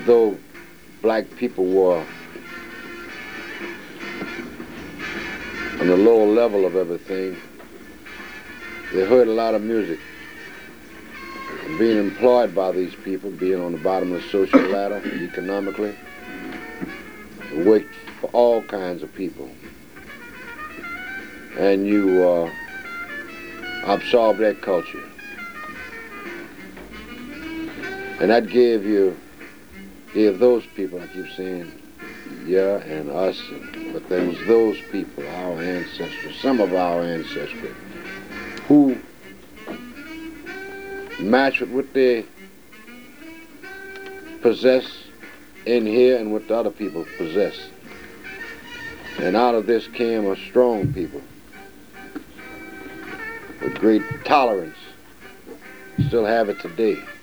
though black people were on the lower level of everything, they heard a lot of music. And being employed by these people, being on the bottom of the social ladder economically, it worked for all kinds of people. And you absorb that culture. And that gave those people, I keep saying, yeah, and us, but there was those people, our ancestors, some of our ancestors, who matched with what they possess in here and what the other people possess. And out of this came a strong people with great tolerance. Still have it today.